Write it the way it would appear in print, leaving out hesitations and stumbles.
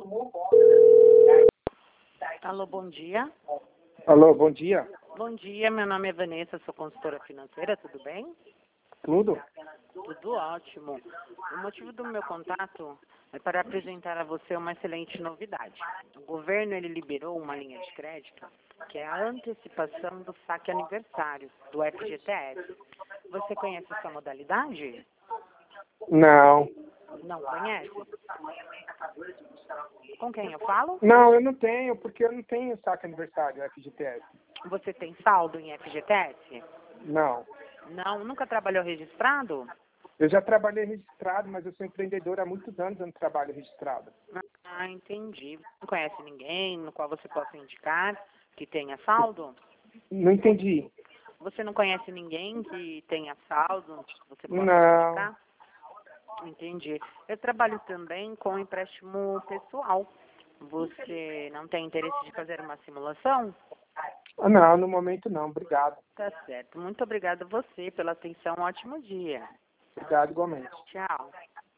Alô, bom dia. Alô, bom dia. Bom dia, meu nome é Vanessa, sou consultora financeira, tudo bem? Tudo? Tudo ótimo. O motivo do meu contato é para apresentar a você uma excelente novidade. O governo ele liberou uma linha de crédito que é a antecipação do saque aniversário, do FGTS. Você conhece essa modalidade? Não. Não conhece? Com quem eu falo? Não, eu não tenho, porque eu não tenho saque aniversário FGTS. Você tem saldo em FGTS? Não. Não, nunca trabalhou registrado? Eu já trabalhei registrado, mas eu sou empreendedor há muitos anos, eu não trabalho registrado. Ah, entendi. Não conhece ninguém no qual você possa indicar que tenha saldo? Não entendi. Você não conhece ninguém que tenha saldo que você possa Não. indicar? Entendi. Eu trabalho também com empréstimo pessoal. Você não tem interesse de fazer uma simulação? Não, no momento não. Obrigado. Tá certo. Muito obrigada a você pela atenção. Um ótimo dia. Obrigado igualmente. Tchau.